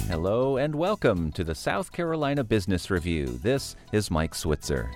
Hello and welcome to the South Carolina Business Review. This is Mike Switzer.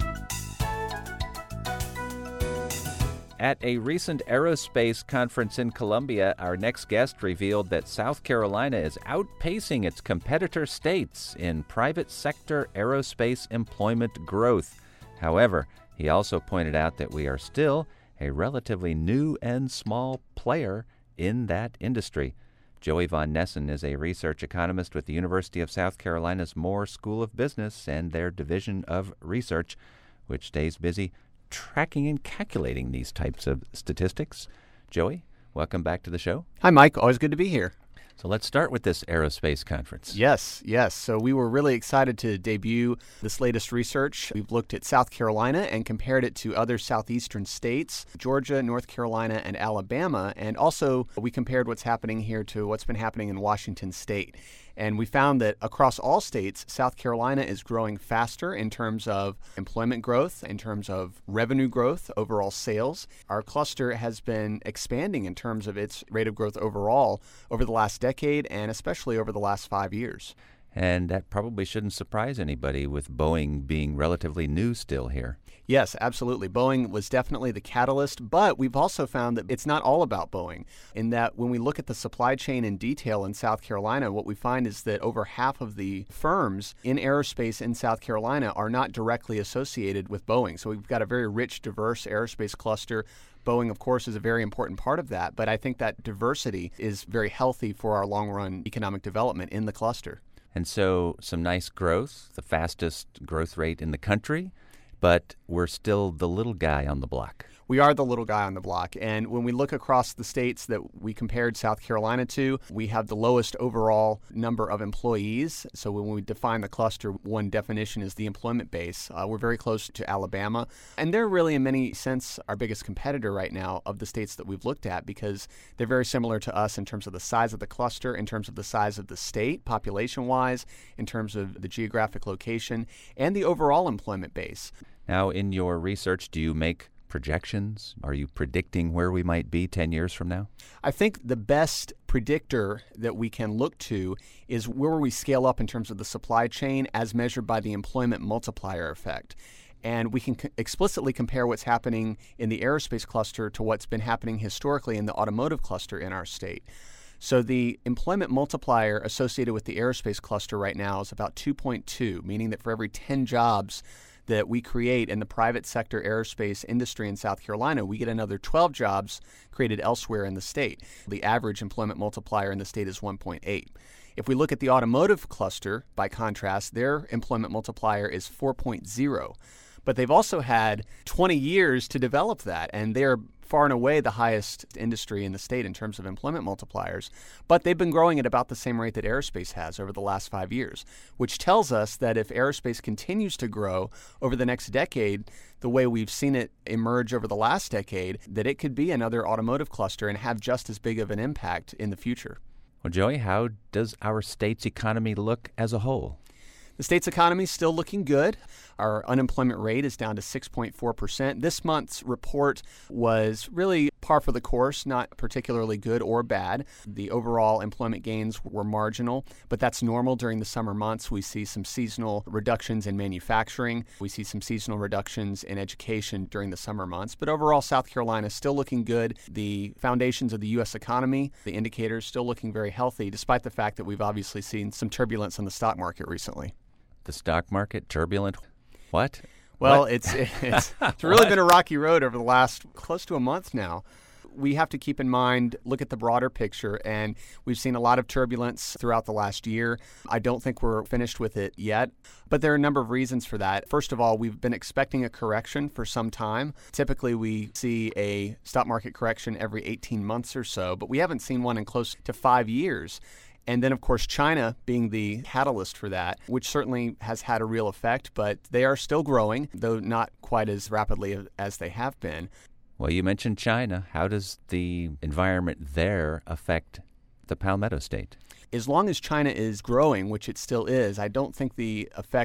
At a recent aerospace conference in Columbia, our next guest revealed that South Carolina is outpacing its competitor states in private sector aerospace employment growth. However, he also pointed out that we are still a relatively new and small player in that industry. Joey Von Nessen is a research economist with the University of South Carolina's Moore School of Business and their Division of Research, which stays busy tracking and calculating these types of statistics. Joey, welcome back to the show. Hi, Mike. Always good to be here. So let's start with this aerospace conference. Yes. So we were really excited to debut this latest research. We've looked at South Carolina and compared it to other southeastern states, Georgia, North Carolina, and Alabama. And also we compared what's happening here to what's been happening in Washington State. And we found that across all states, South Carolina is growing faster in terms of employment growth, in terms of revenue growth, overall sales. Our cluster has been expanding in terms of its rate of growth overall over the last decade and especially over the last 5 years. And that probably shouldn't surprise anybody with Boeing being relatively new still here. Yes, absolutely. Boeing was definitely the catalyst, but we've also found that it's not all about Boeing, in that when we look at the supply chain in detail in South Carolina, what we find is that over half of the firms in aerospace in South Carolina are not directly associated with Boeing. So we've got a very rich, diverse aerospace cluster. Boeing, of course, is a very important part of that, but I think that diversity is very healthy for our long-run economic development in the cluster. And so some nice growth, the fastest growth rate in the country, but we're still the little guy on the block. We are the little guy on the block. And when we look across the states that we compared South Carolina to, we have the lowest overall number of employees. So when we define the cluster, one definition is the employment base. We're very close to Alabama. And they're really, in many sense, our biggest competitor right now of the states that we've looked at because they're very similar to us in terms of the size of the cluster, in terms of the size of the state, population-wise, in terms of the geographic location, and the overall employment base. Now, in your research, do you make projections? Are you predicting where we might be 10 years from now? I think the best predictor that we can look to is where we scale up in terms of the supply chain as measured by the employment multiplier effect. And we can explicitly compare what's happening in the aerospace cluster to what's been happening historically in the automotive cluster in our state. So the employment multiplier associated with the aerospace cluster right now is about 2.2, meaning that for every 10 jobs that we create in the private sector aerospace industry in South Carolina, we get another 12 jobs created elsewhere in the state. The average employment multiplier in the state is 1.8. If we look at the automotive cluster, by contrast, their employment multiplier is 4.0. But they've also had 20 years to develop that, and they're far and away the highest industry in the state in terms of employment multipliers. But they've been growing at about the same rate that aerospace has over the last 5 years, which tells us that if aerospace continues to grow over the next decade, the way we've seen it emerge over the last decade, that it could be another automotive cluster and have just as big of an impact in the future. Well, Joey, how does our state's economy look as a whole? The state's economy is still looking good. Our unemployment rate is down to 6.4%. This month's report was really par for the course, not particularly good or bad. The overall employment gains were marginal, but that's normal during the summer months. We see some seasonal reductions in manufacturing. We see some seasonal reductions in education during the summer months. But overall, South Carolina is still looking good. The foundations of the U.S. economy, the indicators, still looking very healthy, despite the fact that we've obviously seen some turbulence in the stock market recently. The stock market turbulent? What? Well, What? it's really been a rocky road over the last close to a month now. We have to keep in mind, look at the broader picture, and we've seen a lot of turbulence throughout the last year. I don't think we're finished with it yet, but there are a number of reasons for that. First of all, we've been expecting a correction for some time. Typically, we see a stock market correction every 18 months or so, but we haven't seen one in close to 5 years. And then, of course, China being the catalyst for that, which certainly has had a real effect, but they are still growing, though not quite as rapidly as they have been. Well, you mentioned China. How does the environment there affect the Palmetto State? As long as China is growing, which it still is, I don't think the effect that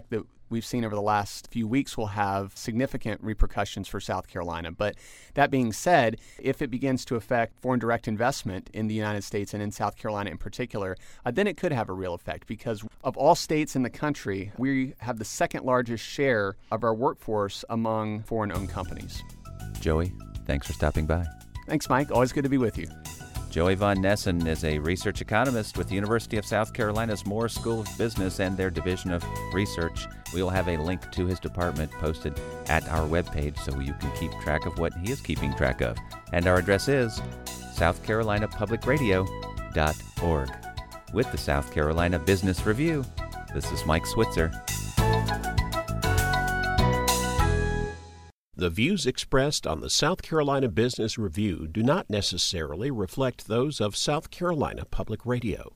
we've seen over the last few weeks will have significant repercussions for South Carolina. But that being said, if it begins to affect foreign direct investment in the United States and in South Carolina in particular, then it could have a real effect, because of all states in the country, we have the second largest share of our workforce among foreign-owned companies. Joey, thanks for stopping by. Thanks, Mike. Always good to be with you. Joey Von Nessen is a research economist with the University of South Carolina's Moore School of Business and their Division of Research. We will have a link to his department posted at our webpage so you can keep track of what he is keeping track of. And our address is southcarolinapublicradio.org. With the South Carolina Business Review, this is Mike Switzer. The views expressed on the South Carolina Business Review do not necessarily reflect those of South Carolina Public Radio.